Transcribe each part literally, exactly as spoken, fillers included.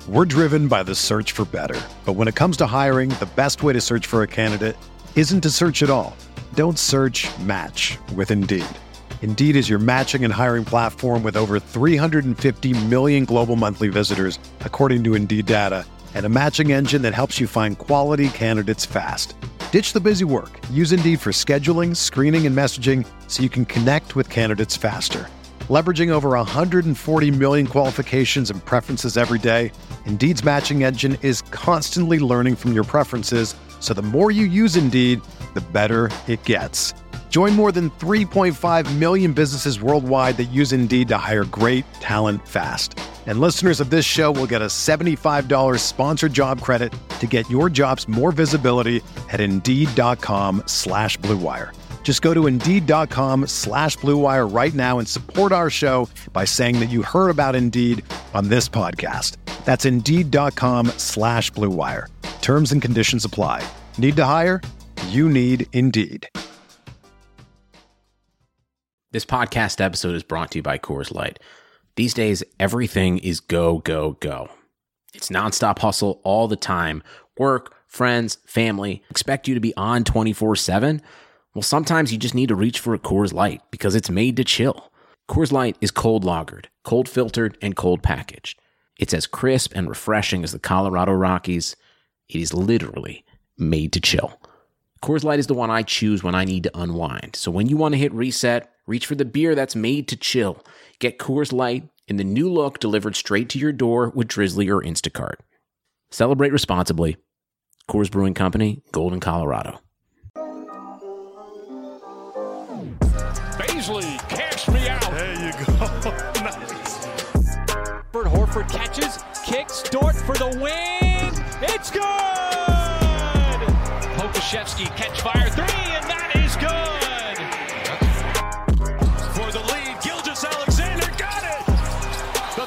We're driven by the search for better. But when it comes to hiring, the best way to search for a candidate isn't to search at all. Don't search, match with Indeed. Indeed is your matching and hiring platform with over three hundred fifty million global monthly visitors, according to Indeed data, and a matching engine that helps you find quality candidates fast. Ditch the busy work. Use Indeed for scheduling, screening, and messaging so you can connect with candidates faster. Leveraging over one hundred forty million qualifications and preferences every day, Indeed's matching engine is constantly learning from your preferences, so the more you use Indeed, the better it gets. Join more than three point five million businesses worldwide that use Indeed to hire great talent fast. And listeners of this show will get a seventy-five dollars sponsored job credit to get your jobs more visibility at Indeed.com slash Blue Wire. Just go to Indeed.com slash Blue Wire right now and support our show by saying that you heard about Indeed on this podcast. That's Indeed.com slash Blue Wire. Terms and conditions apply. Need to hire? You need Indeed. This podcast episode is brought to you by Coors Light. These days, everything is go, go, go. It's nonstop hustle all the time. Work, friends, family expect you to be on twenty-four seven. Well, sometimes you just need to reach for a Coors Light because it's made to chill. Coors Light is cold lagered, cold filtered, and cold packaged. It's as crisp and refreshing as the Colorado Rockies. It is literally made to chill. Coors Light is the one I choose when I need to unwind. So when you want to hit reset, reach for the beer that's made to chill. Get Coors Light in the new look delivered straight to your door with Drizzly or Instacart. Celebrate responsibly. Coors Brewing Company, Golden, Colorado. Baisley, cash me out. There you go. Nice. Bert Horford catches, kicks, Dort for the win. It's good. Pokusevski catch fire three, and that is good. For the lead, Gilgeous-Alexander got it. The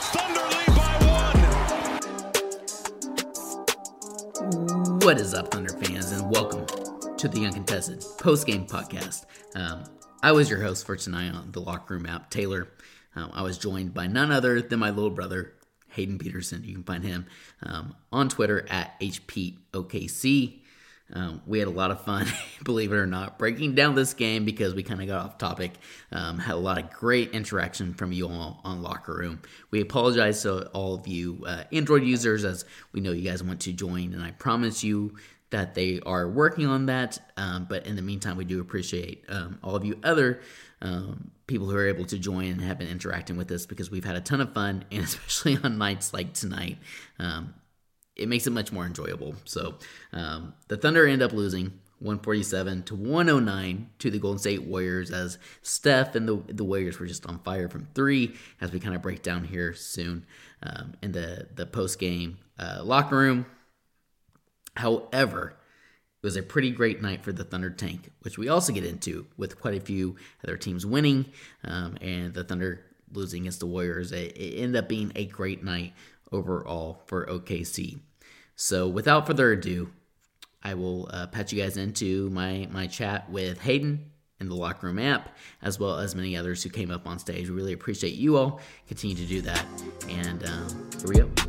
Thunder lead by one. What is up, Thunder fans, and welcome to the Uncontested Post-Game Podcast. Um, I was your host for tonight on the Locker Room app, Taylor. Um, I was joined by none other than my little brother, Hayden Peterson. You can find him um, on Twitter at H P O K C. Um, we had a lot of fun, believe it or not, breaking down this game because we kind of got off topic. Um, had a lot of great interaction from you all on Locker Room. We apologize to all of you uh, Android users, as we know you guys want to join, and I promise you that they are working on that. Um, but in the meantime, we do appreciate um, all of you other um, people who are able to join and have been interacting with us because we've had a ton of fun, and especially on nights like tonight. Um, It makes it much more enjoyable. So um, the Thunder end up losing one forty-seven to one oh nine to the Golden State Warriors, as Steph and the, the Warriors were just on fire from three, as we kind of break down here soon um, in the, the post-game uh, locker room. However, it was a pretty great night for the Thunder tank, which we also get into with quite a few other teams winning um, and the Thunder losing against the Warriors. It, it ended up being a great night overall for O K C. So without further ado, I will uh, patch you guys into my, my chat with Hayden in the Locker Room app, as well as many others who came up on stage. We really appreciate you all. Continue to do that. And um, here we go.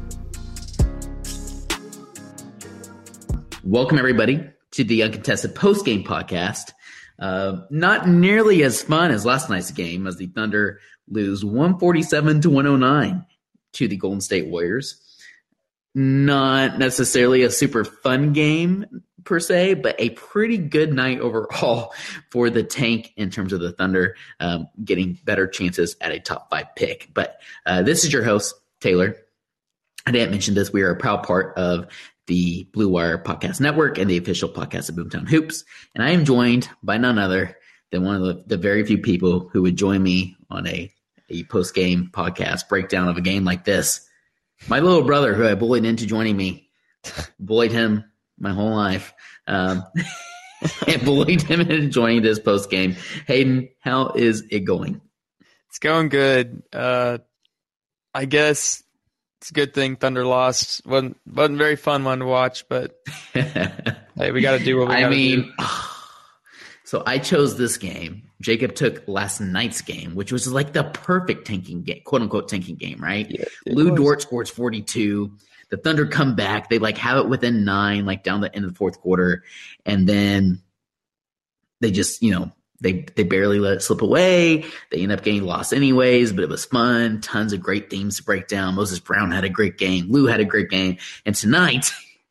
Welcome, everybody, to the Uncontested Post-Game Podcast. Uh, not nearly as fun as last night's game, as the Thunder lose one forty-seven to one oh nine to the Golden State Warriors. Not necessarily a super fun game per se, but a pretty good night overall for the tank in terms of the Thunder um, getting better chances at a top five pick. But uh, this is your host, Taylor. I didn't mention this. We are a proud part of the Blue Wire Podcast Network and the official podcast of Boomtown Hoops. And I am joined by none other than one of the, the very few people who would join me on a, a post-game podcast breakdown of a game like this. My little brother, who I bullied into joining me, bullied him my whole life, um, and bullied him into joining this post-game. Hayden, how is it going? It's going good. Uh, I guess it's a good thing Thunder lost. wasn't wasn't very fun one to watch, but hey, we got to do what we got to do. I mean, So I chose this game. Jacob took last night's game, which was like the perfect tanking game, quote unquote tanking game, right? Yeah, Lou was. Dort scores forty-two. The Thunder come back. They like have it within nine, like down the end of the fourth quarter. And then they just, you know, they, they barely let it slip away. They end up getting lost anyways, but it was fun. Tons of great themes to break down. Moses Brown had a great game. Lou had a great game. And tonight,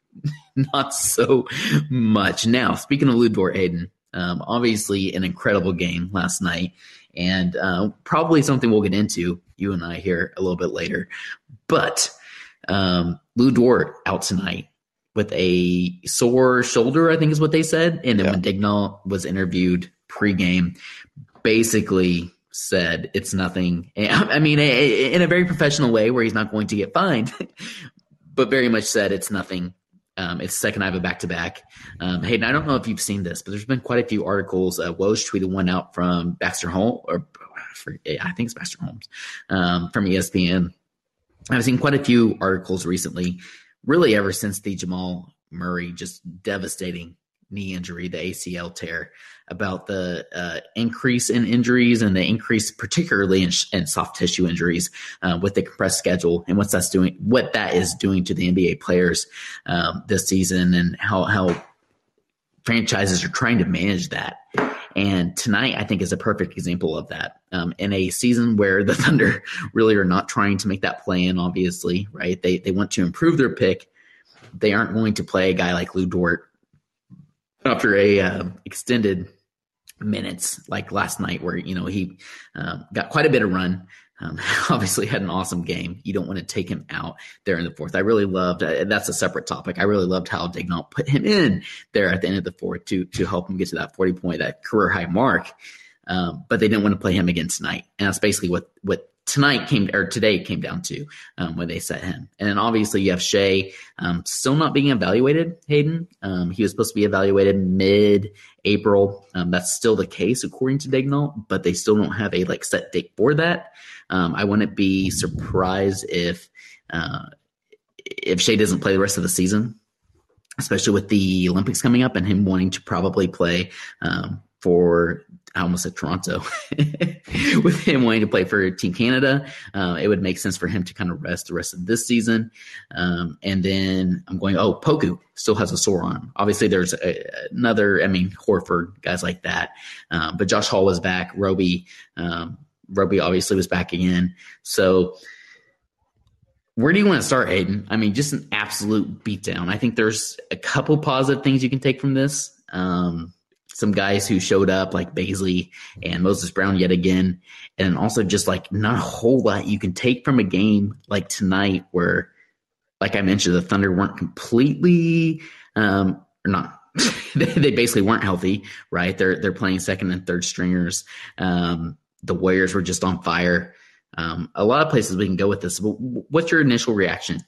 not so much. Now, speaking of Lou Dort, Hayden, um, obviously an incredible game last night. And uh, probably something we'll get into, you and I, here a little bit later. But um, Lou Dort out tonight with a sore shoulder, I think is what they said. And then yeah. when Daigneault was interviewed pregame, basically said it's nothing. I mean, in a very professional way where he's not going to get fined, but very much said it's nothing. Um, it's the second I have a back-to-back. Um, Hayden, I don't know if you've seen this, but there's been quite a few articles. Uh, Woj tweeted one out from Baxter Holmes, or I think it's Baxter Holmes, um, from E S P N. I've seen quite a few articles recently, really ever since the Jamal Murray just devastating knee injury, the A C L tear, about the uh, increase in injuries and the increase particularly in, in soft tissue injuries uh, with the compressed schedule and what's that's doing, what that is doing to the N B A players um, this season, and how, how franchises are trying to manage that. And tonight, I think, is a perfect example of that. Um, in a season where the Thunder really are not trying to make that play in, obviously, right? They they want to improve their pick. They aren't going to play a guy like Lou Dort after a uh, extended minutes like last night, where you know he uh, got quite a bit of run. Um, obviously had an awesome game. You don't want to take him out there in the fourth. I really loved, uh, that's a separate topic. I really loved how Daigneault put him in there at the end of the fourth to, to help him get to that forty point, that career high mark. Um, but they didn't want to play him again tonight. And that's basically what, what tonight came, or today came down to, um, when they set him. And then obviously you have Shai, um, still not being evaluated, Hayden. Um, he was supposed to be evaluated mid-April. Um, that's still the case according to Daigneault, but they still don't have a like set date for that. Um, I wouldn't be surprised if uh, if Shai doesn't play the rest of the season, especially with the Olympics coming up and him wanting to probably play um, for, I almost said Toronto, with him wanting to play for Team Canada. Uh, it would make sense for him to kind of rest the rest of this season. Um, and then I'm going, oh, Poku still has a sore arm. Obviously, there's a, another, I mean, Horford, guys like that. Um, but Josh Hall was back. Roby, um, Roby obviously was back again. So where do you want to start, Hayden? I mean, just an absolute beatdown. I think there's a couple positive things you can take from this. Um, some guys who showed up like Bazley and Moses Brown yet again. And also just like not a whole lot you can take from a game like tonight where, like I mentioned, the Thunder weren't completely um, or not. they basically weren't healthy, right? They're, they're playing second and third stringers. Um, The Warriors were just on fire. Um, a lot of places we can go with this. But what's your initial reaction?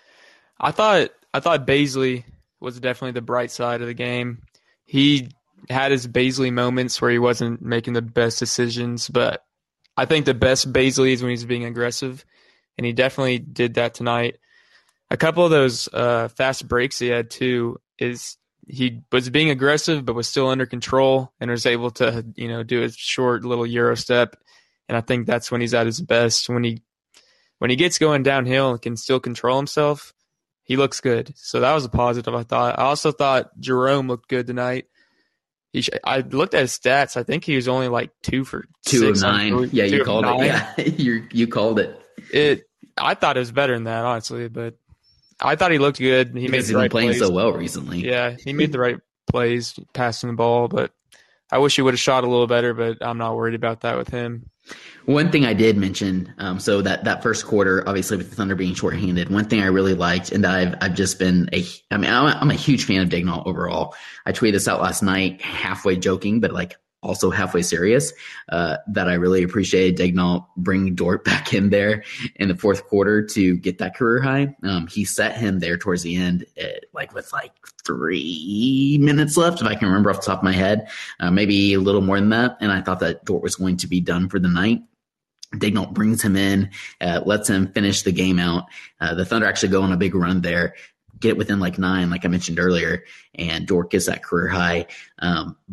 I thought I thought Bazley was definitely the bright side of the game. He had his Bazley moments where he wasn't making the best decisions, but I think the best Bazley is when he's being aggressive, and he definitely did that tonight. A couple of those uh, fast breaks he had too is he was being aggressive, but was still under control and was able to, you know, do a short little Euro step. And I think that's when he's at his best. When he, when he gets going downhill and can still control himself, he looks good. So that was a positive, I thought. I also thought Jerome looked good tonight. He, sh- I looked at his stats. I think he was only like two for two six of nine. On, yeah, you called nine. it. Yeah, you you called it. It. I thought it was better than that, honestly, but I thought he looked good. He because made he's the been right playing plays. so well recently. Yeah, he made the right plays, passing the ball, but I wish he would have shot a little better, but I'm not worried about that with him. One thing I did mention, um, so that, that first quarter, obviously with the Thunder being shorthanded, one thing I really liked, and I've I've just been a, I mean, I'm a, I'm a huge fan of Daigneault overall. I tweeted this out last night, halfway joking, but like also halfway serious, uh, that I really appreciated Daigneault bringing Dort back in there in the fourth quarter to get that career high. Um, he set him there towards the end, at, like with like three minutes left, if I can remember off the top of my head, uh, maybe a little more than that. And I thought that Dort was going to be done for the night. Daigneault brings him in, uh, lets him finish the game out. Uh, the Thunder actually go on a big run there, get it within like nine, like I mentioned earlier, and Dort gets that career high. Um, but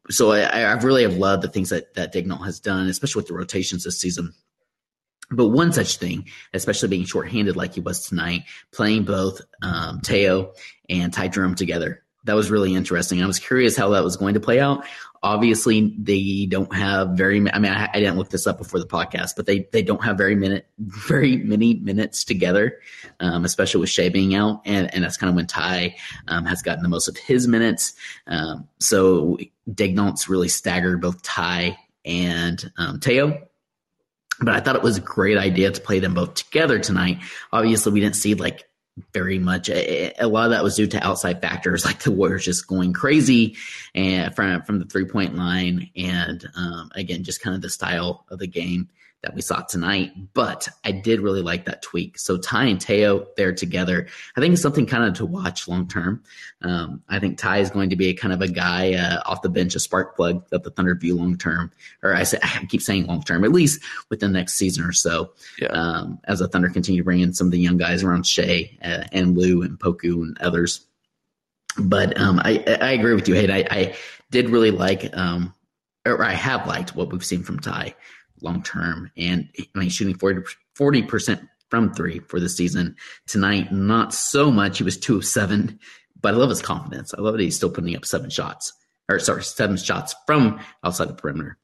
so I, I really have loved the things that, that Daigneault has done, especially with the rotations this season. But one such thing, especially being shorthanded like he was tonight, playing both um, Teo and Ty Jerome together, that was really interesting. I was curious how that was going to play out. Obviously, they don't have very – I mean, I, I didn't look this up before the podcast, but they, they don't have very minute, very many minutes together, um, especially with Shea being out. And, and that's kind of when Ty um, has gotten the most of his minutes. Um, so Daigneault's really staggered both Ty and um, Teo. But I thought it was a great idea to play them both together tonight. Obviously, we didn't see like very much. A, a lot of that was due to outside factors, like the Warriors just going crazy and from from the three point line, and um, again, just kind of the style of the game that we saw tonight. But I did really like that tweak. So Ty and Teo there together, I think it's something kind of to watch long term. Um, I think Ty is going to be a kind of a guy uh, off the bench, a spark plug that the Thunder view long term. Or I say I keep saying long term, at least within the next season or so. Yeah. Um, as the Thunder continue to bring in some of the young guys around Shea uh, and Lou and Poku and others. But um, I, I agree with you, Hayden. I, I did really like, um, or I have liked what we've seen from Ty long term, and I mean shooting forty percent from three for the season. Tonight, not so much. He was two of seven, but I love his confidence. I love that he's still putting up seven shots, or sorry, seven shots from outside the perimeter.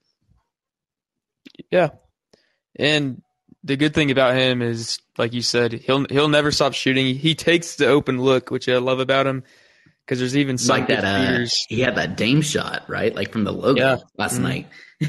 Yeah, and the good thing about him is, like you said, he'll he'll never stop shooting. He takes the open look, which I love about him, because there's even some like that. Uh, he had that Dame shot, right, like from the logo yeah. last mm-hmm. night.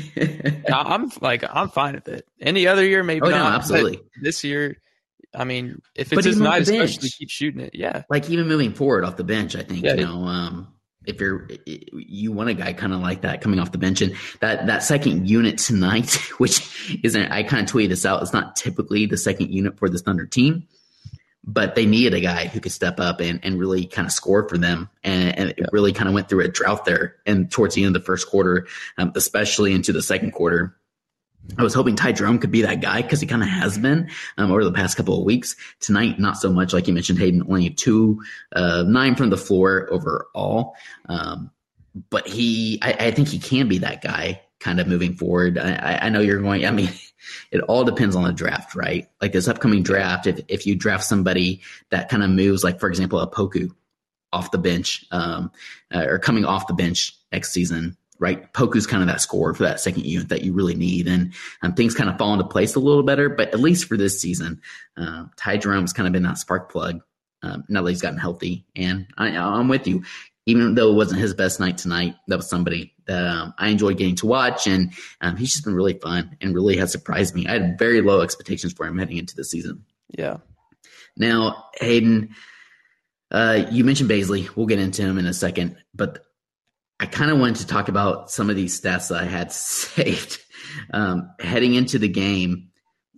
I'm like, I'm fine with it. Any other year, maybe oh, not. No, absolutely. This year, I mean, if it's his night, especially keep shooting it. Yeah. Like even moving forward off the bench, I think, yeah, you know, um, if you're, you want a guy kind of like that coming off the bench, and that, that second unit tonight, which isn't, I kind of tweeted this out. It's not typically the second unit for this Thunder team, but they needed a guy who could step up and, and really kind of score for them. And, and it yeah. really kind of went through a drought there. And towards the end of the first quarter, um, especially into the second quarter, I was hoping Ty Jerome could be that guy, because he kind of has been um, over the past couple of weeks. Tonight, not so much. Like you mentioned, Hayden, only two, uh, nine from the floor overall. Um, but he, I, I think he can be that guy kind of moving forward. I, I know you're going, I mean, it all depends on the draft, right? Like this upcoming draft, if, if you draft somebody that kind of moves, like, for example, a Poku off the bench um, uh, or coming off the bench next season, right? Poku's kind of that scorer for that second unit that you really need. And um, things kind of fall into place a little better. But at least for this season, uh, Ty Jerome's kind of been that spark plug um, now that he's gotten healthy. And I, I'm with you. Even though it wasn't his best night tonight, that was somebody that um, I enjoyed getting to watch. And um, he's just been really fun and really has surprised me. I had very low expectations for him heading into the season. Yeah. Now, Hayden, uh, you mentioned Bazley. We'll get into him in a second. But I kind of wanted to talk about some of these stats that I had saved um, heading into the game.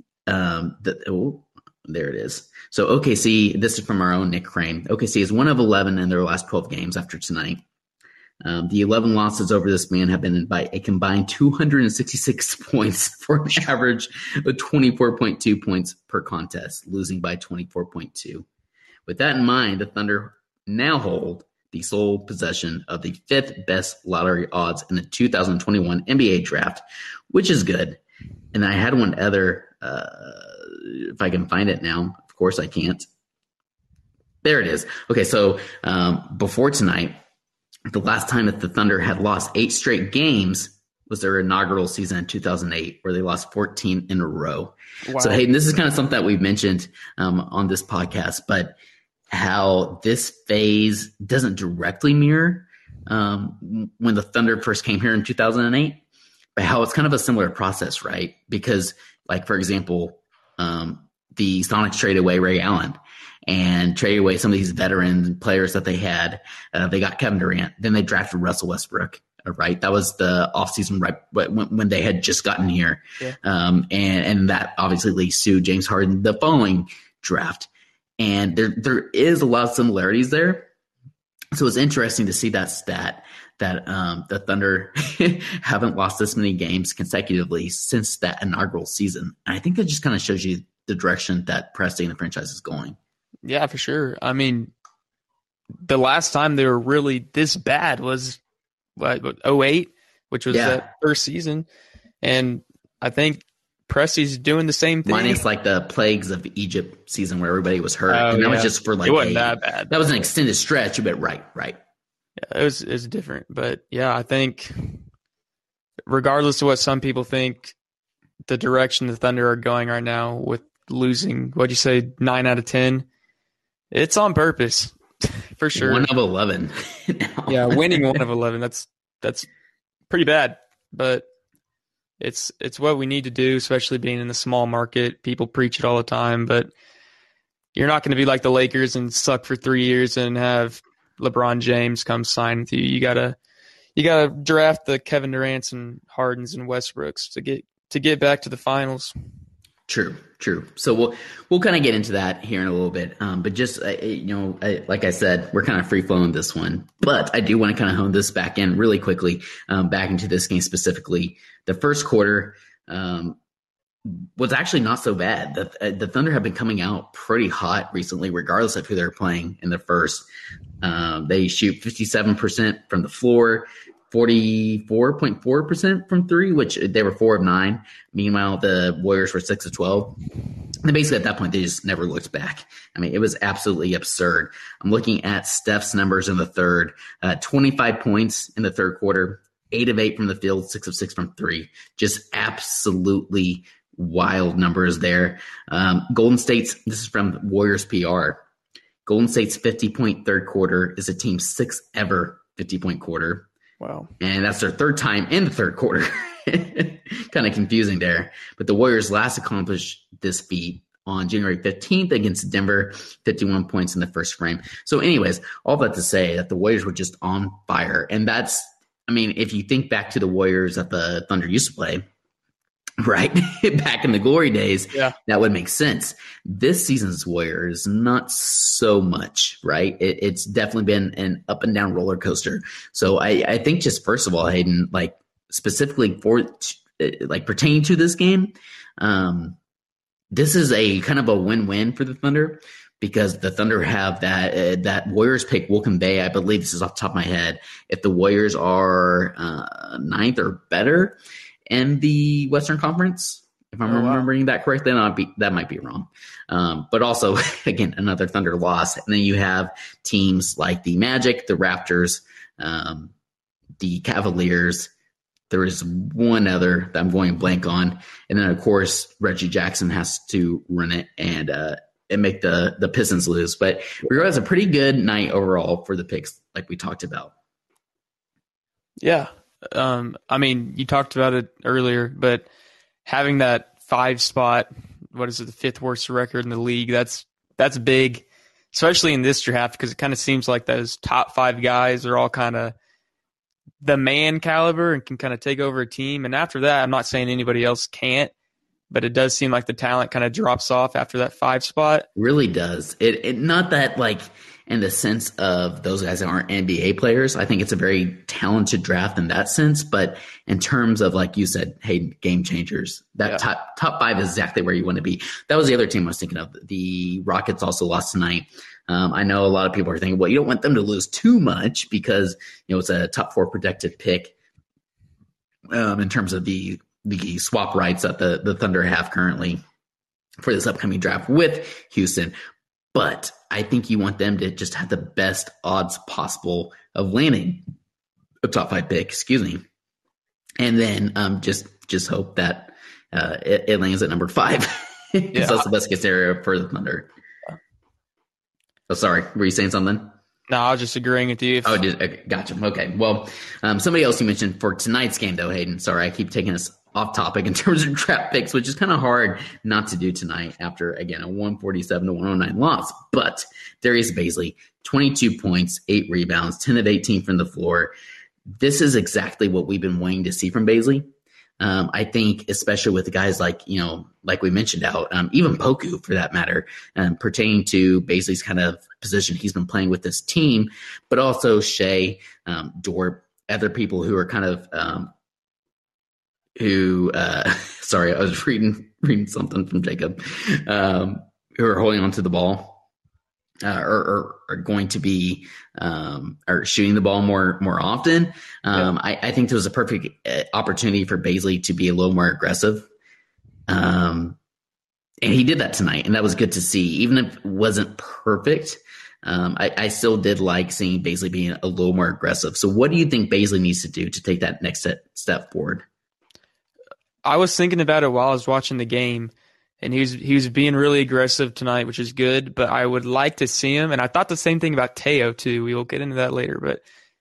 Um, the, oh, there it is. So O K C, this is from our own Nick Crane. O K C is one of eleven in their last twelve games after tonight. Um, the eleven losses over this man have been by a combined two hundred sixty-six points for an average of twenty-four point two points per contest, losing by twenty-four point two. With that in mind, the Thunder now hold the sole possession of the fifth best lottery odds in the two thousand twenty-one N B A draft, which is good. And I had one other, uh, if I can find it now. Of course I can't. There it is. Okay, so um, before tonight, the last time that the Thunder had lost eight straight games was their inaugural season in two thousand eight, where they lost fourteen in a row. Wow. So, Hayden, this is kind of something that we've mentioned um, on this podcast, but how this phase doesn't directly mirror um, when the Thunder first came here in two thousand eight, but how it's kind of a similar process, right? Because, like, for example, um, the Sonics traded away Ray Allen and traded away some of these veteran players that they had. Uh, they got Kevin Durant. Then they drafted Russell Westbrook, right? That was the offseason right when, when they had just gotten here. Yeah. Um, and, and that obviously leads to James Harden the following draft. And there there is a lot of similarities there. So it's interesting to see that stat that um, the Thunder haven't lost this many games consecutively since that inaugural season. And I think that just kind of shows you the direction that Presti and the franchise is going. Yeah, for sure. I mean, the last time they were really this bad was what, oh eight, which was Yeah. that first season. And I think Presti's doing the same thing. Minus like the Plagues of Egypt season where everybody was hurt. Oh, and that yeah. was just for like it wasn't a, that bad. That was an extended stretch, but right, right. Yeah, it was it was different. But yeah, I think regardless of what some people think, the direction the Thunder are going right now with losing, what'd you say, nine out of ten, it's on purpose. For sure. One of eleven. now. Yeah, winning one of eleven. That's that's pretty bad. But It's it's what we need to do, especially being in the small market. People preach it all the time, but you're not going to be like the Lakers and suck for three years and have LeBron James come sign with you. You gotta you gotta draft the Kevin Durant's and Hardens and Westbrooks to get to get back to the finals. True, true. So we'll we'll kind of get into that here in a little bit. Um, but just uh, you know, I, like I said, we're kind of free flowing this one. But I do want to kind of hone this back in really quickly, um, back into this game specifically. The first quarter um, was actually not so bad. The, uh, the Thunder have been coming out pretty hot recently, regardless of who they're playing in the first. Um, they shoot fifty-seven percent from the floor, forty-four point four percent from three, which they were four of nine. Meanwhile, the Warriors were six of twelve. And basically at that point, they just never looked back. I mean, it was absolutely absurd. I'm looking at Steph's numbers in the third, uh, twenty-five points in the third quarter, eight of eight from the field, six of six from three. Just absolutely wild numbers there. Um, Golden State's, this is from Warriors P R. Golden State's fifty-point third quarter is a team's sixth ever fifty-point quarter. Wow. And that's their third time in the third quarter. Kind of confusing there. But the Warriors last accomplished this feat on January fifteenth against Denver, fifty-one points in the first frame. So anyways, all that to say that the Warriors were just on fire. And that's, I mean, if you think back to the Warriors that the Thunder used to play, right, back in the glory days, yeah, that would make sense. This season's Warriors, not so much, right? It, it's definitely been an up and down roller coaster. So I, I think just first of all, Hayden, like specifically for like pertaining to this game, um, this is a kind of a win-win for the Thunder because the Thunder have that uh, that Warriors pick will convey. I believe this is off the top of my head. If the Warriors are uh, ninth or better in the Western Conference, if I'm oh, remembering wow. that correctly, then I'll be, that might be wrong. Um, but also, again, another Thunder loss. And then you have teams like the Magic, the Raptors, um, the Cavaliers. There is one other that I'm going blank on. And then, of course, Reggie Jackson has to run it and uh, and make the, the Pistons lose. But regardless, a pretty good night overall for the picks like we talked about. Yeah. Um, I mean, you talked about it earlier, but having that five spot, what is it, the fifth worst record in the league, that's that's big, especially in this draft, because it kind of seems like those top five guys are all kind of the man caliber and can kind of take over a team. And after that, I'm not saying anybody else can't, but it does seem like the talent kind of drops off after that five spot. It really does. It, it not that like in the sense of those guys that aren't N B A players. I think it's a very talented draft in that sense. But in terms of, like you said, hey, game changers, that yeah. top top five is exactly where you want to be. That was the other team I was thinking of. The Rockets also lost tonight. Um, I know a lot of people are thinking, well, you don't want them to lose too much because, you know, it's a top four protected pick um, in terms of the the swap rights that the, the Thunder have currently for this upcoming draft with Houston. But I think you want them to just have the best odds possible of landing a top five pick, excuse me. And then um, just just hope that uh, it, it lands at number five. Because yeah. that's the best case scenario for the Thunder. Oh, sorry. Were you saying something? No, I was just agreeing with you. If- oh, did, okay, gotcha. Okay. Well, um, somebody else you mentioned for tonight's game, though, Hayden. Sorry, I keep taking us off topic in terms of draft picks, which is kind of hard not to do tonight after, again, a one forty-seven to one oh nine loss. But Darius Bazley, twenty-two points, eight rebounds, ten of eighteen from the floor. This is exactly what we've been wanting to see from Bazley. Um, I think, especially with the guys like, you know, like we mentioned out, um, even Poku for that matter, um, pertaining to Bazley's kind of position he's been playing with this team, but also Shea, um, Dort, other people who are kind of, um, who, uh, sorry, I was reading, reading something from Jacob, um, who are holding onto the ball. uh, are, are, are going to be um, are shooting the ball more more often. Um, yeah. I, I think there was a perfect opportunity for Bazley to be a little more aggressive. Um, and he did that tonight, and that was good to see. Even if it wasn't perfect, um, I, I still did like seeing Bazley being a little more aggressive. So what do you think Bazley needs to do to take that next step, step forward? I was thinking about it while I was watching the game, and he was he was being really aggressive tonight, which is good, but I would like to see him, and I thought the same thing about Teo too. We will get into that later, but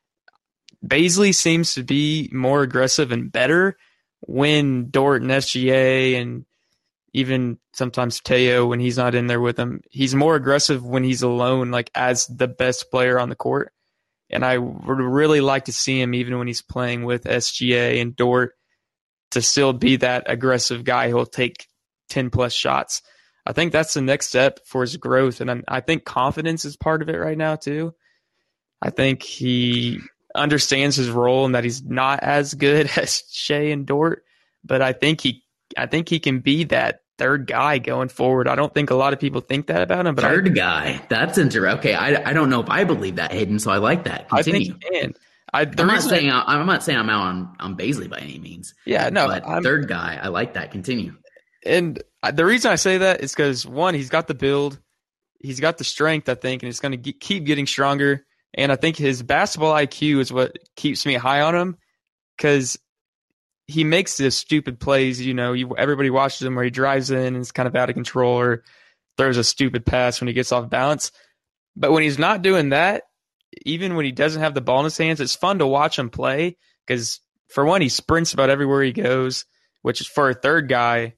Bazley seems to be more aggressive and better when Dort and S G A and even sometimes Teo, when he's not in there with him, he's more aggressive when he's alone, like as the best player on the court. And I would really like to see him, even when he's playing with S G A and Dort, to still be that aggressive guy who'll take ten plus shots. I think that's the next step for his growth. And I think confidence is part of it right now too. I think he understands his role and that he's not as good as Shea and Dort, but I think he, I think he can be that third guy going forward. I don't think a lot of people think that about him. But third I, guy, that's interesting. Okay, I, I don't know if I believe that, Hayden. So I like that. Continue. I think he can. I, I'm not saying I, I'm not saying I'm out on, on Bazley by any means. Yeah, no. But I'm, third guy, I like that. Continue. And the reason I say that is because one, he's got the build, he's got the strength, I think, and it's going to keep getting stronger. And I think his basketball I Q is what keeps me high on him, because he makes this stupid plays. You know, you, everybody watches him where he drives in and is kind of out of control, or throws a stupid pass when he gets off balance. But when he's not doing that, even when he doesn't have the ball in his hands, it's fun to watch him play, because for one, he sprints about everywhere he goes, which is for a third guy,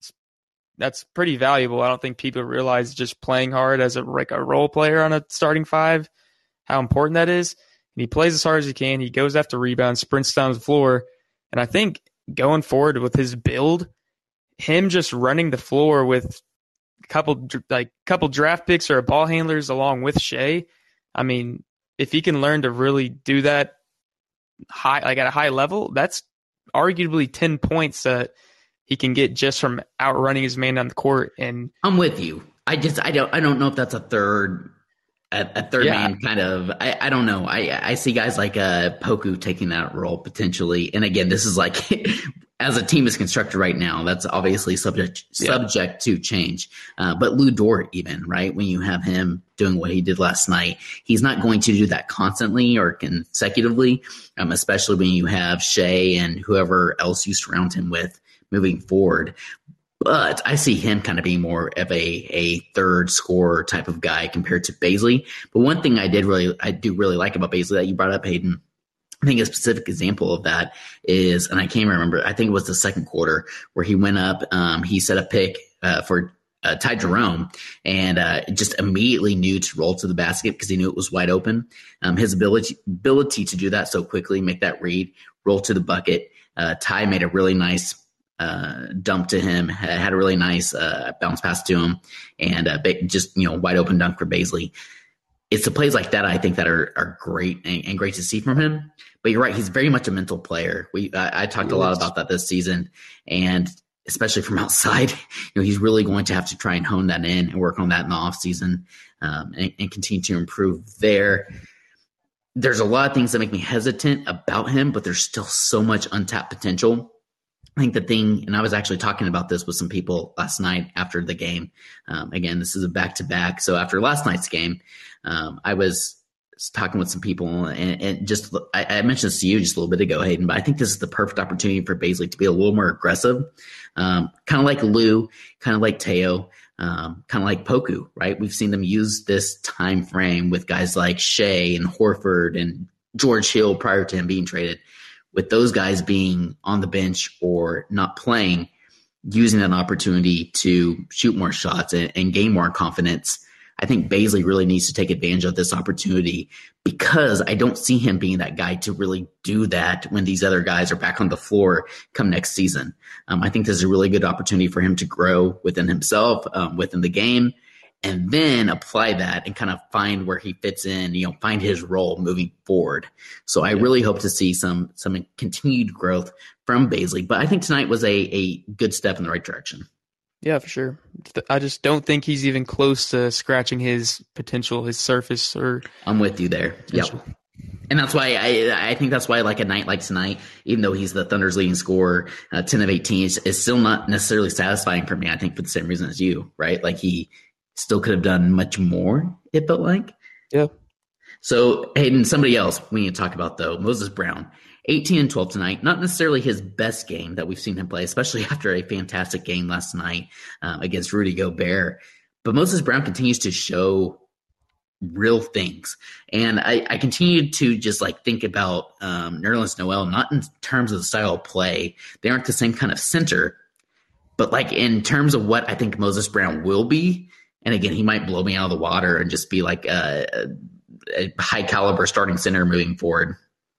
that's pretty valuable. I don't think people realize just playing hard as a like a role player on a starting five, how important that is. And he plays as hard as he can. He goes after rebounds, sprints down the floor. And I think going forward with his build, him just running the floor with a couple like couple draft picks or ball handlers along with Shea, I mean, if he can learn to really do that high, like at a high level, that's arguably ten points that he can get just from outrunning his man on the court. And I'm with you. I just I don't I don't know if that's a third a, a third yeah. man kind of. I, I don't know. I I see guys like uh, Poku taking that role potentially. And again, this is like as a team is constructed right now, that's obviously subject yeah. subject to change. Uh, but Lou Dort, even right when you have him doing what he did last night, he's not going to do that constantly or consecutively, um, especially when you have Shea and whoever else you surround him with moving forward. But I see him kind of being more of a, a third scorer type of guy compared to Bazley. But one thing I did really, I do really like about Bazley that you brought up, Hayden, I think a specific example of that is, and I can't remember, I think it was the second quarter where he went up, um, he set a pick uh, for uh, Ty Jerome and uh, just immediately knew to roll to the basket because he knew it was wide open. Um, his ability ability to do that so quickly, make that read, roll to the bucket. Uh, Ty made a really nice uh, dump to him, had a really nice uh, bounce pass to him, and uh, just, you know, wide open dunk for Bazley. It's the plays like that I think that are are great and, and great to see from him. But you're right, he's very much a mental player. We I, I talked a lot about that this season, and especially from outside, you know, he's really going to have to try and hone that in and work on that in the offseason, um, and, and continue to improve there. There's a lot of things that make me hesitant about him, but there's still so much untapped potential. I think the thing, and I was actually talking about this with some people last night after the game. Um, again, this is a back-to-back. So after last night's game, um, I was talking with some people, and, and just I, I mentioned this to you just a little bit ago, Hayden, but I think this is the perfect opportunity for Bazley to be a little more aggressive, um, kind of like Lou, kind of like Teo, um, kind of like Poku, right? We've seen them use this time frame with guys like Shea and Horford and George Hill prior to him being traded. With those guys being on the bench or not playing, using that opportunity to shoot more shots and, and gain more confidence, I think Bazley really needs to take advantage of this opportunity, because I don't see him being that guy to really do that when these other guys are back on the floor come next season. Um, I think there's a really good opportunity for him to grow within himself, um, within the game, and then apply that and kind of find where he fits in, you know, find his role moving forward. So I really hope to see some some continued growth from Bazley. But I think tonight was a, a good step in the right direction. Yeah, for sure. I just don't think he's even close to scratching his potential, his surface. Or I'm with you there. potential. Yep. And that's why I I think that's why like a night like tonight, even though he's the Thunder's leading scorer, uh, ten of eighteen, is, is still not necessarily satisfying for me. I think for the same reason as you, right? Like he still could have done much more, it felt like. Yeah. So, Hayden, somebody else we need to talk about, though, Moses Brown. eighteen and twelve tonight. Not necessarily his best game that we've seen him play, especially after a fantastic game last night um, against Rudy Gobert. But Moses Brown continues to show real things. And I, I continue to just like think about um, Nerlens Noel, not in terms of the style of play. They aren't the same kind of center, but like in terms of what I think Moses Brown will be. And again, he might blow me out of the water and just be like a, a high caliber starting center moving forward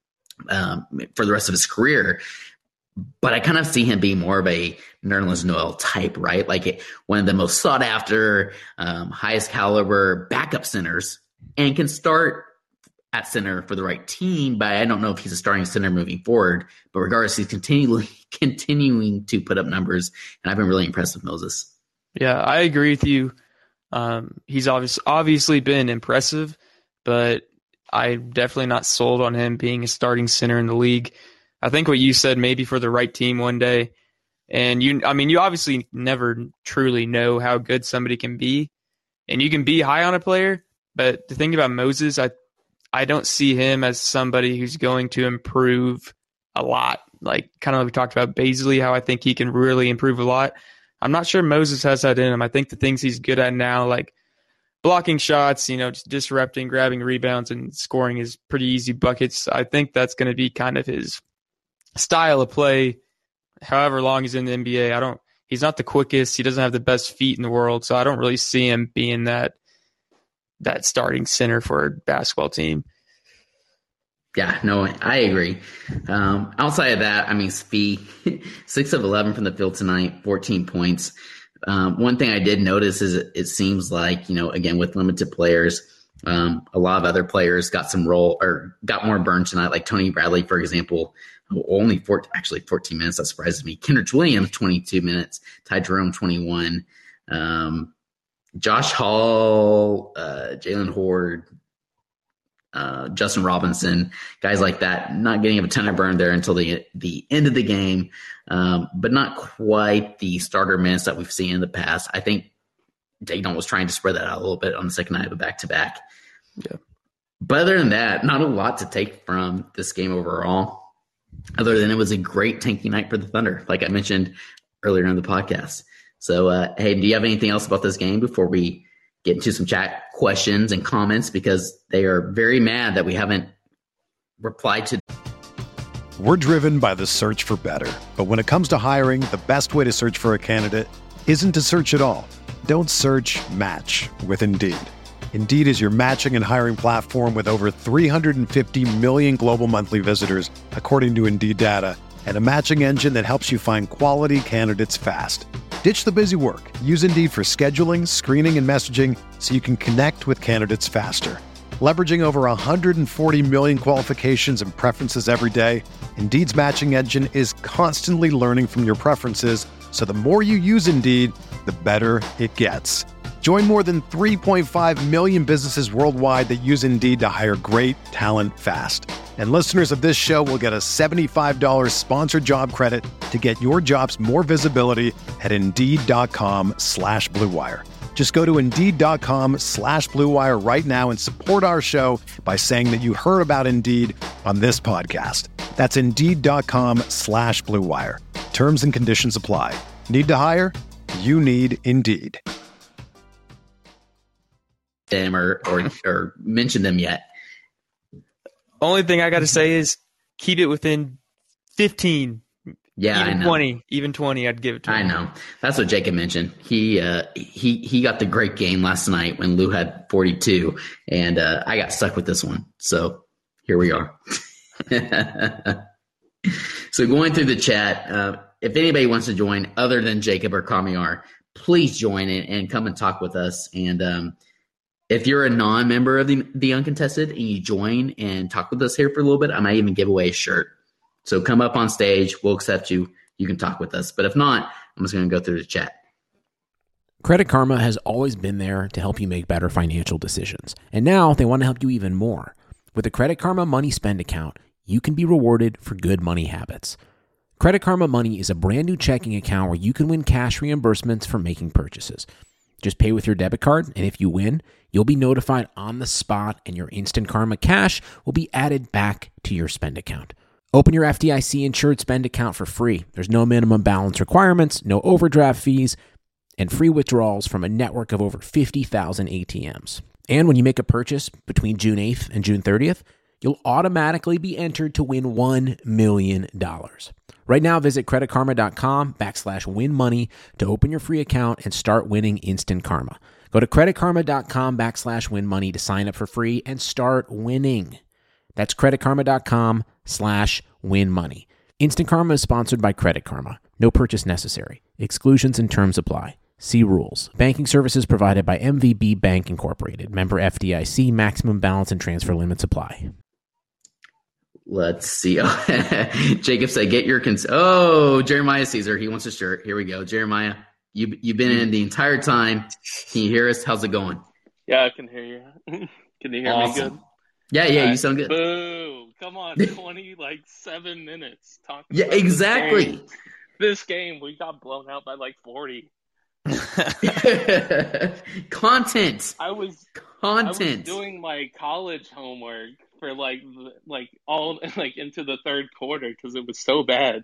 um, for the rest of his career. But I kind of see him being more of a Nerlens Noel type, right? Like one of the most sought after, um, highest caliber backup centers, and can start at center for the right team. But I don't know if he's a starting center moving forward. But regardless, he's continually continuing to put up numbers, and I've been really impressed with Moses. Yeah, I agree with you. Um, he's obviously obviously been impressive, but I'm definitely not sold on him being a starting center in the league. I think what you said, maybe for the right team one day. And you, I mean, you obviously never truly know how good somebody can be, and you can be high on a player. But the thing about Moses, I, I don't see him as somebody who's going to improve a lot. Like kind of like we talked about Bazley, how I think he can really improve a lot. I'm not sure Moses has that in him. I think the things he's good at now, like blocking shots, you know, just disrupting, grabbing rebounds, and scoring is pretty easy buckets. I think that's going to be kind of his style of play, however long he's in the N B A. I don't, he's not the quickest. He doesn't have the best feet in the world. So I don't really see him being that, that starting center for a basketball team. Yeah, no, I agree. Um, outside of that, I mean, Svi, six of eleven from the field tonight, fourteen points. Um, one thing I did notice is it, it seems like, you know, again, with limited players, um, a lot of other players got some role or got more burn tonight, like Tony Bradley, for example, only four, actually fourteen minutes. That surprises me. Kendrick Williams, twenty-two minutes. Ty Jerome, twenty-one. Um, Josh Hall, uh, Jalen Horde, uh, Justin Robinson, guys like that, not getting a ton of burn there until the the end of the game, um, but not quite the starter minutes that we've seen in the past. I think Dayton was trying to spread that out a little bit on the second night of a back-to-back. Yeah. But other than that, not a lot to take from this game overall, other than it was a great tanking night for the Thunder, like I mentioned earlier in the podcast. So, uh, hey, do you have anything else about this game before we get into some chat questions and comments, because they are very mad that we haven't replied to? We're driven by the search for better. But when it comes to hiring, the best way to search for a candidate isn't to search at all. Don't search, match with Indeed. Indeed is your matching and hiring platform with over three hundred fifty million global monthly visitors, according to Indeed data, and a matching engine that helps you find quality candidates fast. Ditch the busy work. Use Indeed for scheduling, screening, and messaging so you can connect with candidates faster. Leveraging over one hundred forty million qualifications and preferences every day, Indeed's matching engine is constantly learning from your preferences, so the more you use Indeed, the better it gets. Join more than three point five million businesses worldwide that use Indeed to hire great talent fast. And listeners of this show will get a seventy-five dollars sponsored job credit to get your jobs more visibility at Indeed.com slash Blue Wire. Just go to Indeed.com slash Blue Wire right now and support our show by saying that you heard about Indeed on this podcast. That's Indeed.com slash Blue Wire. Terms and conditions apply. Need to hire? You need Indeed. Them or, or or mention them yet. Only thing I got to say is keep it within fifteen. Yeah, even I know. twenty, even twenty, I'd give it to I him. know. That's what Jacob mentioned. He uh, he he got the great game last night when Lou had forty-two, and uh, I got stuck with this one. So here we are. So going through the chat, uh, if anybody wants to join other than Jacob or Kamiar, please join in and come and talk with us. And um, if you're a non-member of the, the Uncontested and you join and talk with us here for a little bit, I might even give away a shirt. So come up on stage. We'll accept you. You can talk with us. But if not, I'm just going to go through the chat. Credit Karma has always been there to help you make better financial decisions, and now they want to help you even more. With the Credit Karma Money Spend account, you can be rewarded for good money habits. Credit Karma Money is a brand new checking account where you can win cash reimbursements for making purchases. Just pay with your debit card, and if you win, you'll be notified on the spot, and your Instant Karma cash will be added back to your spend account. Open your F D I C insured spend account for free. There's no minimum balance requirements, no overdraft fees, and free withdrawals from a network of over fifty thousand A T Ms. And when you make a purchase between June eighth and June thirtieth, you'll automatically be entered to win one million dollars. Right now, visit creditkarma.com backslash win money to open your free account and start winning instant karma. Go to creditkarma.com backslash win money to sign up for free and start winning. That's creditkarma.com slash win money. Instant Karma is sponsored by Credit Karma. No purchase necessary. Exclusions and terms apply. See rules. Banking services provided by M V B Bank Incorporated. Member F D I C. Maximum balance and transfer limits apply. Let's see. Jacob said, get your cons- Oh, Jeremiah Caesar. He wants a shirt. Here we go. Jeremiah, you, you've been in the entire time. Can you hear us? How's it going? Yeah, I can hear you. Can you hear Awesome. me good? Yeah, yeah, Right. you sound good. Boo. Come on, twenty, like, seven minutes. Talking Yeah, about this exactly. game. This game, we got blown out by, like, forty. Content. I was Content. I was doing my college homework for, like, the- like all, like, into the third quarter because it was so bad.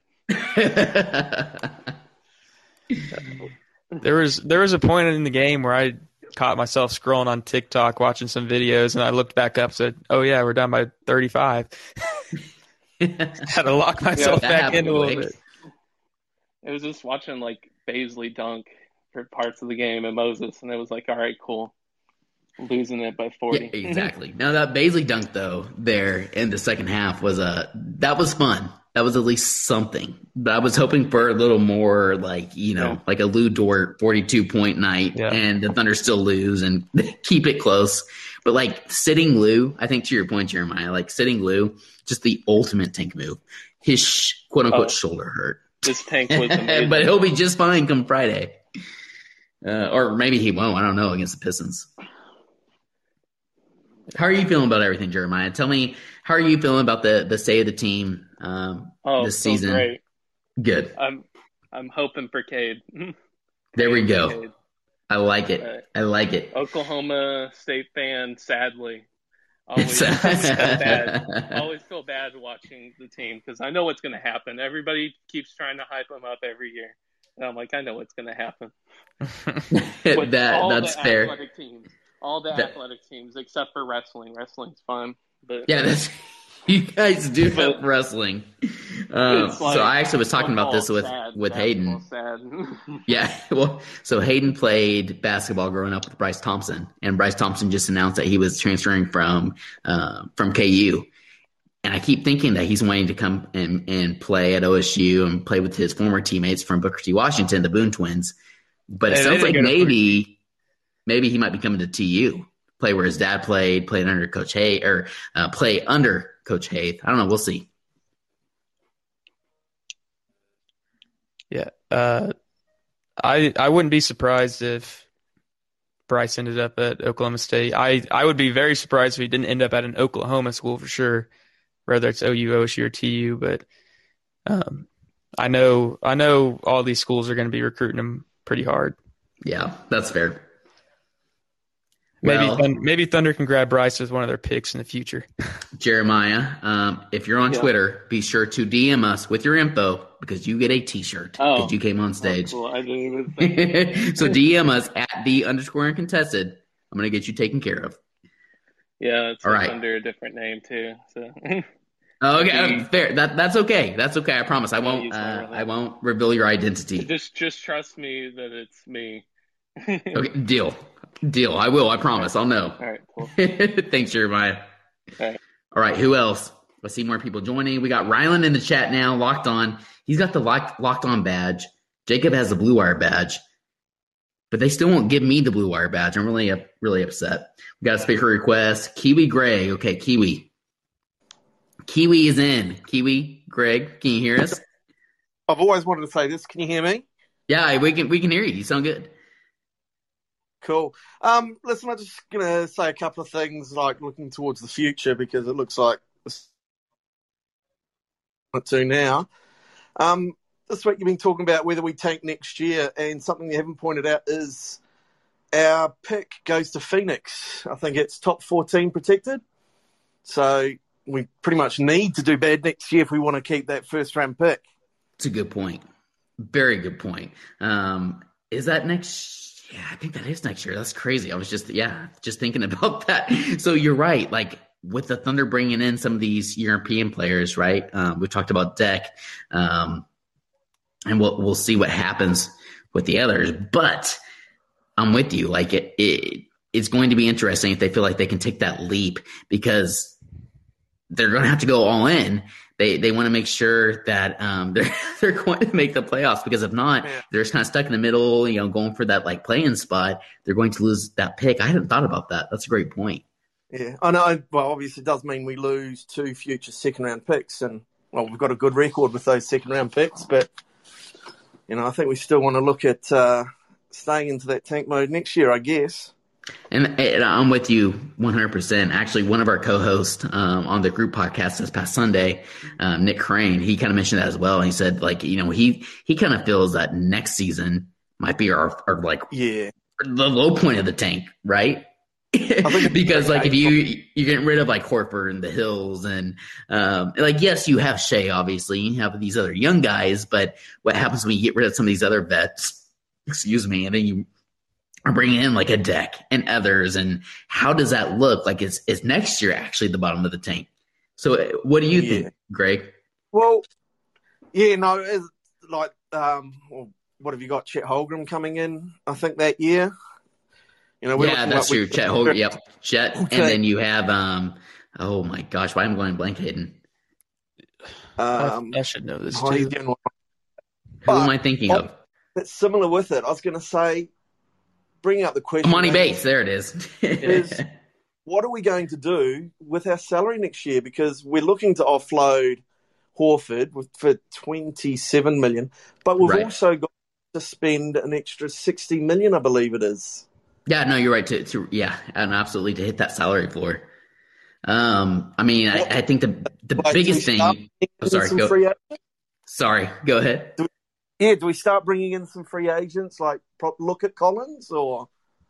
There was there was a point in the game where I caught myself scrolling on TikTok, watching some videos, and I looked back up and said, oh, yeah, we're down by thirty-five. Had to lock myself that back happened in a little quick. bit. It was just watching, like, Baisley dunk for parts of the game and Moses, and it was like, all right, cool. Losing it by forty. Yeah, exactly. Now that Baisley dunk though, there in the second half was a that was fun. That was at least something. But I was hoping for a little more, like you know, Yeah. like a Lou Dort forty-two point night, Yeah. and the Thunder still lose and keep it close. But like sitting Lou, I think to your point, Jeremiah, like sitting Lou, just the ultimate tank move. His sh- quote unquote Oh. shoulder hurt, This tank was amazing. but he'll be just fine come Friday. Uh, or maybe he won't. I don't know against the Pistons. How are you feeling about everything, Jeremiah? Tell me, how are you feeling about the, the state of the team um, oh, this so season? great. Good. I'm I'm hoping for Cade. There we go. Cade. I like it. Right. I like it. Oklahoma State fan, sadly. Always It's- feel bad. Always feel bad watching the team because I know what's going to happen. Everybody keeps trying to hype them up every year. And I'm like, I know what's going to happen. With that all that's the fair. athletic teams. All the That- athletic teams except for wrestling. Wrestling's fun. But Yeah, that's you guys do have But- wrestling. Um, it's like so I actually was talking about this with football sad, with Hayden. basketball sad. Yeah, well, so Hayden played basketball growing up with Bryce Thompson, and Bryce Thompson just announced that he was transferring from uh, from K U. And I keep thinking that he's wanting to come and, and play at O S U and play with his former teammates from Booker T. Washington, the Boone Twins. But it Hey, they sounds like didn't go to maybe maybe he might be coming to T U, play where his dad played, played under Coach Hay, or uh, play under Coach Haith. I don't know. We'll see. Yeah. Uh, I I wouldn't be surprised if Bryce ended up at Oklahoma State. I, I would be very surprised if he didn't end up at an Oklahoma school for sure, whether it's O U, O S U, or T U. But um, I know I know all these schools are going to be recruiting him pretty hard. Yeah, that's fair. Maybe Well- Thun- maybe Thunder can grab Bryce as one of their picks in the future. Jeremiah, um, if you're on Yeah. Twitter, be sure to D M us with your info because you get a T-shirt Oh. because you came on stage. Oh, cool. I didn't even think. So D M us at the underscore uncontested. I'm gonna get you taken care of. Yeah, it's All like right. under a different name too. So Oh, okay, Mm. uh, fair. That that's okay. That's okay. I promise. I won't. use my Uh, real I name. won't reveal your identity. just just trust me that it's me. Okay, deal, deal. I will. I promise. I'll know. All right, cool. Thanks, Jeremiah. All right. All right, who else? I see more people joining. We got Ryland in the chat now, locked on. He's got the lock, locked on badge. Jacob has the blue wire badge, but they still won't give me the blue wire badge. I'm really, up, really upset. We got a speaker request. Kiwi Gray. Okay, Kiwi. Kiwi is in. Kiwi, Greg, can you hear us? I've always wanted to say this. Can you hear me? Yeah, we can. We can hear you. You sound good. Cool. Um, listen, I'm just going to say a couple of things, like looking towards the future, because it looks like it's to now. Um, this week you've been talking about whether we tank next year, and something you haven't pointed out is our pick goes to Phoenix. I think it's top fourteen protected. So we pretty much need to do bad next year if we want to keep that first-round pick. It's a good point. Very good point. Um, is that next Yeah, I think that is next year. That's crazy. I was just, yeah, just thinking about that. So you're right. Like with the Thunder bringing in some of these European players, right? Um, we talked about Deck, um, and we'll we'll see what happens with the others. But I'm with you. Like it, it it's going to be interesting if they feel like they can take that leap, because they're going to have to go all in. They they want to make sure that um, they're they're going to make the playoffs, because if not, yeah. they're just kind of stuck in the middle, you know, going for that like play-in spot. They're going to lose that pick. I hadn't thought about that. That's a great point. Yeah, I know. Well, obviously, it does mean we lose two future second-round picks, and well, we've got a good record with those second-round picks. But you know, I think we still want to look at uh, staying into that tank mode next year, I guess. And, and I'm with you one hundred percent. Actually, one of our co-hosts um, on the group podcast this past Sunday, um, Nick Crane, he kind of mentioned that as well. And he said, like, you know, he he kind of feels that next season might be our, our like, yeah, the low point of the tank, right? Because like if you you're getting rid of like Horford and the Hills and um, like yes, you have Shea, obviously, you have these other young guys, but what happens when you get rid of some of these other vets? Excuse me, and then you are bringing in like a Deck and others, and how does that look? Like is is next year actually the bottom of the tank? So what do you yeah. think, Greg? Well, yeah, no, it's like um, well, what have you got? Chet Holmgren coming in, I think that year. You know, yeah, that's true. We, Chet Holmgren, yep, Chet, okay. And then you have um, oh my gosh, why am I going blank, Hayden? Um, I, I should know this too. Who but, am I thinking oh, of? It's similar with it. I was going to say, bringing up the question. Monty Bates, there it is. is what are we going to do with our salary next year? Because we're looking to offload Horford with, for twenty-seven million dollars, but we've right. also got to spend an extra sixty million dollars, I believe it is. Yeah, no, you're right. To, to yeah, and absolutely to hit that salary floor. Um, I mean, I, I think the the like, biggest thing. Oh, sorry, go. Sorry, go ahead. Do we, yeah, do we start bringing in some free agents? Like, look at Collins, or?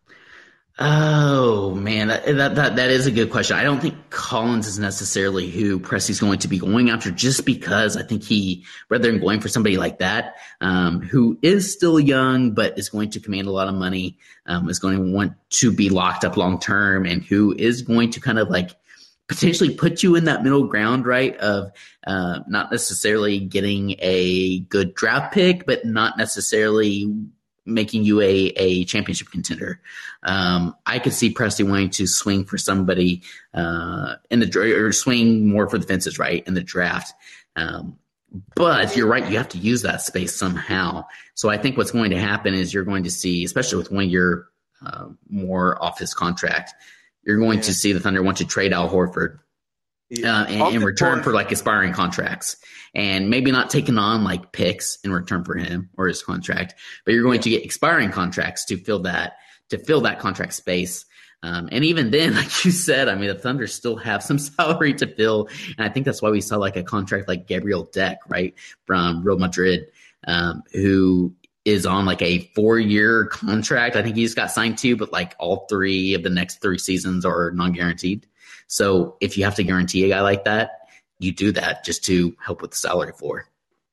Oh man, that, that that that is a good question. I don't think Collins is necessarily who Presti's going to be going after, just because I think he, rather than going for somebody like that, um, who is still young but is going to command a lot of money, um, is going to want to be locked up long term, and who is going to kind of like potentially put you in that middle ground, right? Of uh, not necessarily getting a good draft pick, but not necessarily making you a, a championship contender. Um, I could see Presti wanting to swing for somebody uh, in the or swing more for the fences, right, in the draft. Um, but you're right, you have to use that space somehow. So I think what's going to happen is you're going to see, especially with one year uh, more off his contract, you're going yeah. to see the Thunder want to trade Al Horford yeah. uh, in, in return for like expiring contracts. And maybe not taking on like picks in return for him or his contract, but you're going yeah. to get expiring contracts to fill that to fill that contract space. Um, and even then, like you said, I mean, the Thunder still have some salary to fill, and I think that's why we saw like a contract like Gabriel Deck, right, from Real Madrid, um, who is on like a four-year contract. I think he just got signed to, but like all three of the next three seasons are non-guaranteed. So if you have to guarantee a guy like that, you do that just to help with the salary floor.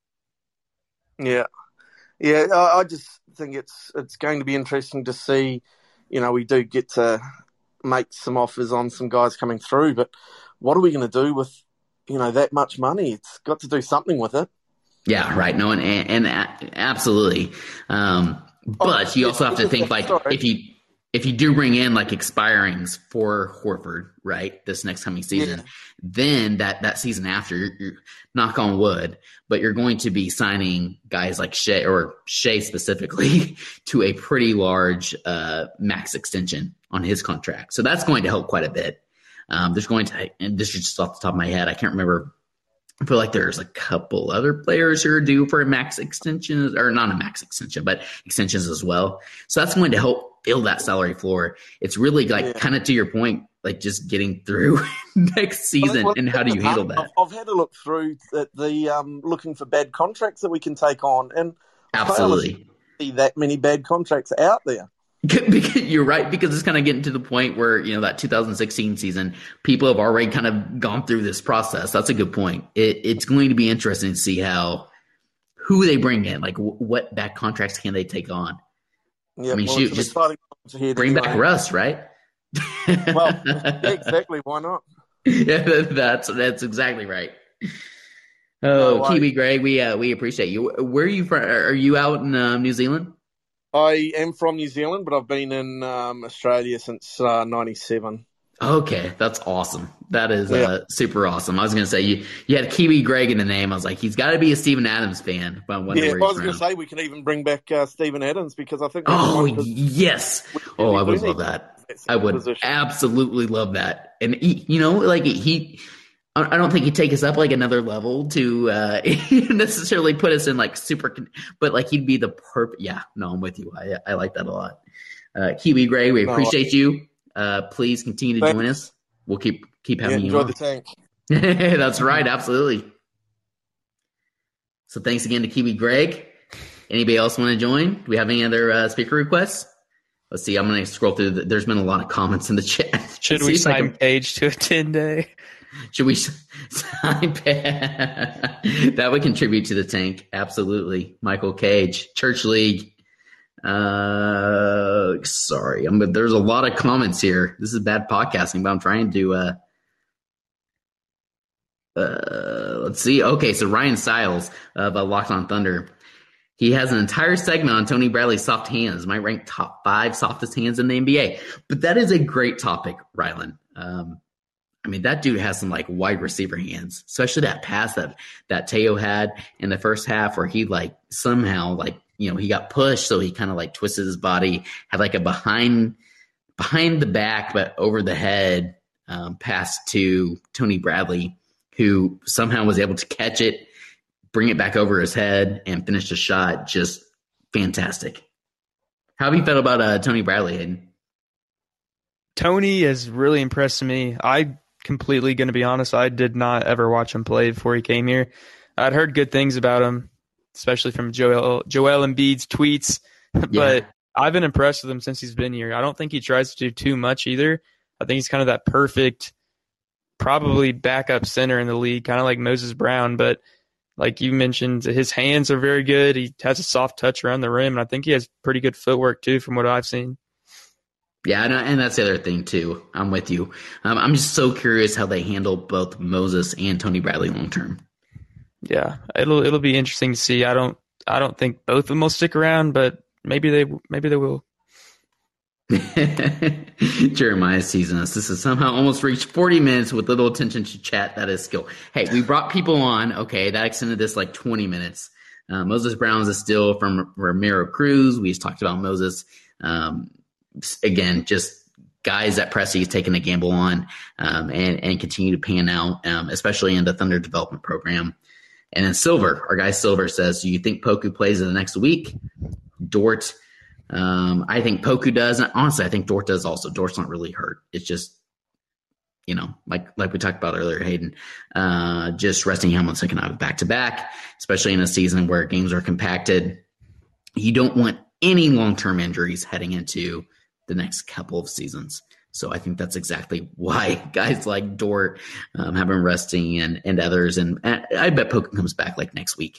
Yeah. Yeah, I, I just think it's it's going to be interesting to see, you know, we do get to make some offers on some guys coming through, but what are we going to do with, you know, that much money? It's got to do something with it. Yeah, right. No, and, and, and absolutely. Um, but oh, you also have to think like sorry. if you If you do bring in like expirings for Horford, right, this next coming season, yeah. then that, that season after, you're, you're, knock on wood, but you're going to be signing guys like Shea, or Shea specifically, to a pretty large uh, max extension on his contract. So that's going to help quite a bit. Um, there's going to, and this is just off the top of my head, I can't remember. I feel like there's a couple other players who are due for a max extension, or not a max extension, but extensions as well. So that's going to help build that salary floor. It's really like yeah. kind of to your point, like just getting through next season. Well, and how do you handle that? I've, I've had a look through the, the um, looking for bad contracts that we can take on, and absolutely I don't see that many bad contracts out there. You're right, because it's kind of getting to the point where, you know, that two thousand sixteen season, people have already kind of gone through this process. That's a good point. It, it's going to be interesting to see how, who they bring in, like w- what bad contracts can they take on. Yeah, I mean, well, shoot, just bring anyway. back Russ, right? Well, yeah, exactly. Why not? Yeah, that's that's exactly right. Oh, no, Kiwi I, Greg, we uh, we appreciate you. Where are you from? Are you out in uh, New Zealand? I am from New Zealand, but I've been in um, Australia since uh, ninety-seven. Okay, that's awesome. That is yeah. uh, super awesome. I was going to say, you you had Kiwi Greg in the name. I was like, he's got to be a Steven Adams fan. But I yeah, I was going to say we can even bring back uh, Steven Adams, because I think... Oh, yes. Oh, I would love that. I would position. absolutely love that. And, he, you know, like he... I don't think he'd take us up like another level to uh, necessarily put us in like super, but like he'd be the perfect. Yeah, no, I'm with you. I I like that a lot. Uh, Kiwi Gray, we appreciate no, you. Uh, please continue to thanks. join us. We'll keep keep having yeah, you. Enjoy on. the tank. That's right, absolutely. So thanks again to Kiwi Greg. Anybody else want to join? Do we have any other uh, speaker requests? Let's see. I'm going to scroll through. The, there's been a lot of comments in the chat. Should we sign like Paige to a ten day? Should we sign that would contribute to the tank? Absolutely. Michael Cage, Church League. Uh, sorry, I'm, but there's a lot of comments here. This is bad podcasting, but I'm trying to. Uh, uh, let's see. Okay, so Ryan Stiles of uh, Locked On Thunder. He has an entire segment on Tony Bradley's soft hands. Might rank top five softest hands in the N B A. But that is a great topic, Rylan. Um, I mean, that dude has some like wide receiver hands, especially that pass that, that Teo had in the first half where he like somehow like, you know, he got pushed. So he kind of like twisted his body, had like a behind, behind the back, but over the head um, pass to Tony Bradley, who somehow was able to catch it, bring it back over his head and finish the shot. Just fantastic. How have you felt about uh, Tony Bradley, Hayden? Tony has really impressed me. I completely going to be honest, I did not ever watch him play before he came here. I'd heard good things about him, especially from Joel Joel Embiid's tweets, but yeah. I've been impressed with him since he's been here. I don't think he tries to do too much either. I think he's kind of that perfect, probably backup center in the league, kind of like Moses Brown, but like you mentioned, his hands are very good. He has a soft touch around the rim, and I think he has pretty good footwork too from what I've seen. Yeah, and that's the other thing, too. I'm with you. Um, I'm just so curious how they handle both Moses and Tony Bradley long term. Yeah, it'll it'll be interesting to see. I don't I don't think both of them will stick around, but maybe they maybe they will. Jeremiah's teasing us. This has somehow almost reached forty minutes with little attention to chat. That is skill. Hey, we brought people on. Okay, that extended this like twenty minutes. Uh, Moses Brown is a steal from Ramiro Cruz. We just talked about Moses. Um, Again, just guys that Presti's taken a gamble on um, and, and continue to pan out, um, especially in the Thunder development program. And then Silver, our guy Silver says, do you think Poku plays in the next week? Dort, um, I think Poku does. And honestly, I think Dort does also. Dort's not really hurt. It's just, you know, like like we talked about earlier, Hayden, uh, just resting him on second out back-to-back, especially in a season where games are compacted. You don't want any long-term injuries heading into the next couple of seasons. So I think that's exactly why guys like Dort um, have been resting and, and others. And I bet Poku comes back like next week.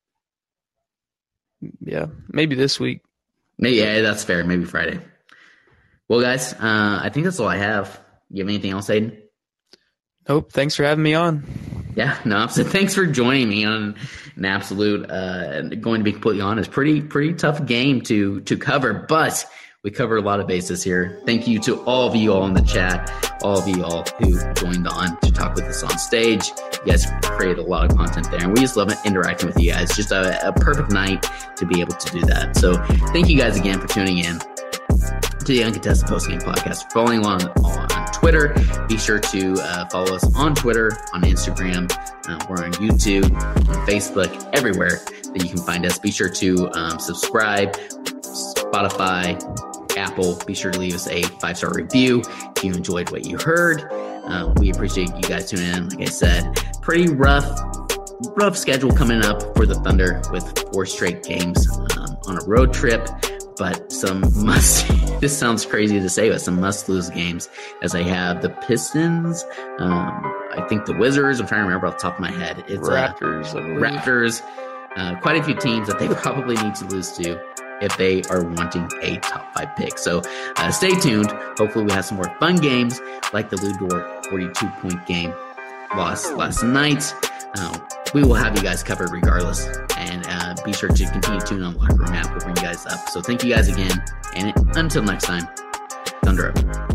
Yeah, maybe this week. Maybe, yeah, that's fair. Maybe Friday. Well, guys, uh, I think that's all I have. You have anything else, Hayden? Nope. Thanks for having me on. Yeah, no, so thanks for joining me on an absolute, uh, going to be completely honest, pretty, pretty tough game to, to cover, but we cover a lot of bases here. Thank you to all of you all in the chat, all of you all who joined on to talk with us on stage. You guys create a lot of content there, and we just love interacting with you guys. Just a, a perfect night to be able to do that. So thank you guys again for tuning in to the Uncontested Postgame Podcast. Following along on, on Twitter, be sure to uh, follow us on Twitter, on Instagram. Uh, we're on YouTube, on Facebook, everywhere that you can find us. Be sure to um, subscribe, Spotify, Apple, be sure to leave us a five-star review if you enjoyed what you heard. Uh, we appreciate you guys tuning in. Like I said, pretty rough, rough schedule coming up for the Thunder with four straight games um, on a road trip, but some must, this sounds crazy to say, but some must-lose games as I have the Pistons, um, I think the Wizards, I'm trying to remember off the top of my head. It's Raptors. Uh, Raptors, uh, quite a few teams that they probably need to lose to if they are wanting a top five pick. So uh, stay tuned. Hopefully we have some more fun games like the Lou Dort forty-two point game lost last night. Uh, we will have you guys covered regardless. And uh, be sure to continue tuning on the Locker Room app. We'll bring you guys up. So thank you guys again. And until next time, Thunder up.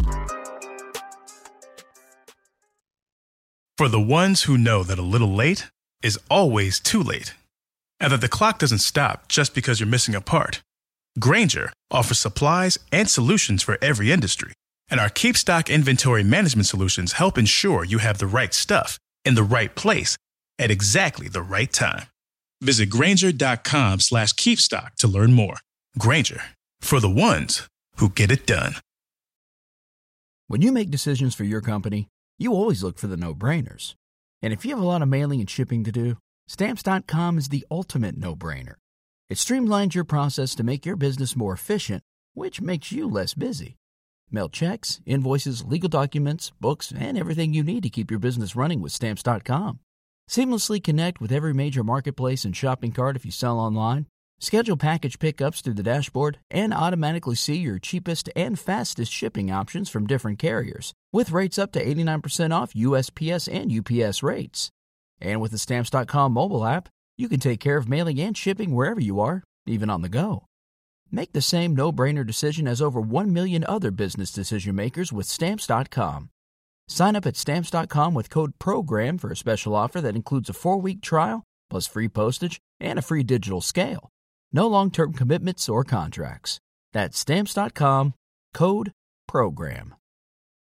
For the ones who know that a little late is always too late, and that the clock doesn't stop just because you're missing a part, Grainger offers supplies and solutions for every industry. And our Keep Stock inventory management solutions help ensure you have the right stuff in the right place at exactly the right time. Visit Grainger.com slash keepstock to learn more. Grainger, for the ones who get it done. When you make decisions for your company, you always look for the no-brainers. And if you have a lot of mailing and shipping to do, Stamps dot com is the ultimate no-brainer. It streamlines your process to make your business more efficient, which makes you less busy. Mail checks, invoices, legal documents, books, and everything you need to keep your business running with Stamps dot com. Seamlessly connect with every major marketplace and shopping cart if you sell online. Schedule package pickups through the dashboard and automatically see your cheapest and fastest shipping options from different carriers, with rates up to eighty-nine percent off U S P S and U P S rates. And with the Stamps dot com mobile app, you can take care of mailing and shipping wherever you are, even on the go. Make the same no-brainer decision as over one million other business decision makers with Stamps dot com. Sign up at Stamps dot com with code PROGRAM for a special offer that includes a four-week trial, plus free postage and a free digital scale. No long-term commitments or contracts. That's Stamps dot com, code PROGRAM.